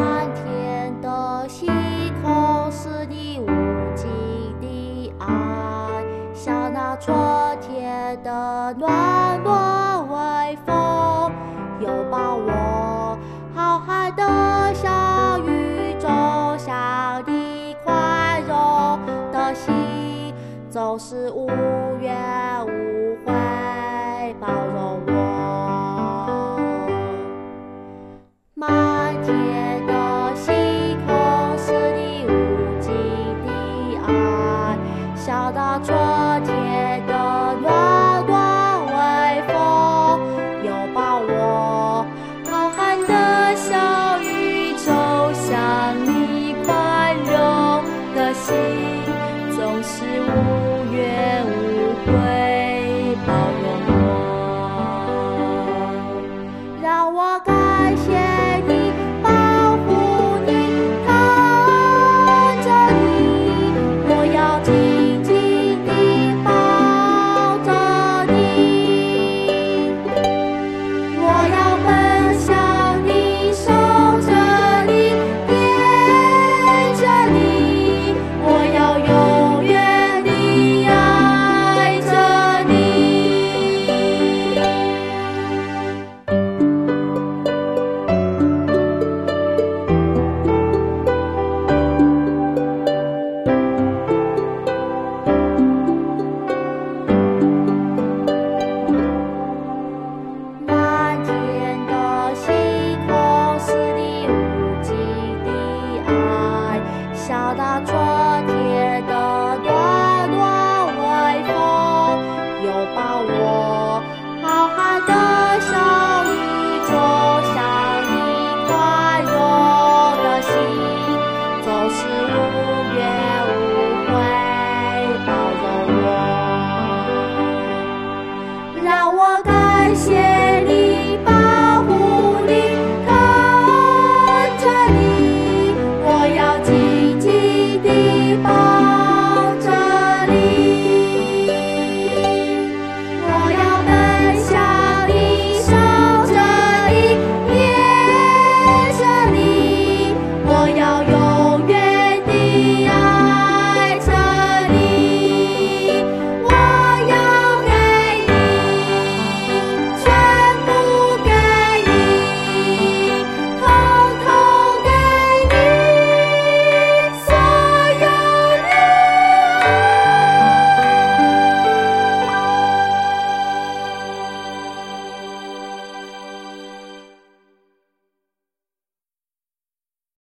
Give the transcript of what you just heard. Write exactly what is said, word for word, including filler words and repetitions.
满天的星空是你无尽的爱，像那春天的暖暖微风，拥抱我浩瀚的小宇宙，像你宽容的心，总是无怨无悔包容我。满天的星空是你无尽的爱，像那春天的暖暖微风，拥抱我浩瀚的小宇宙，像你宽容的心，总是无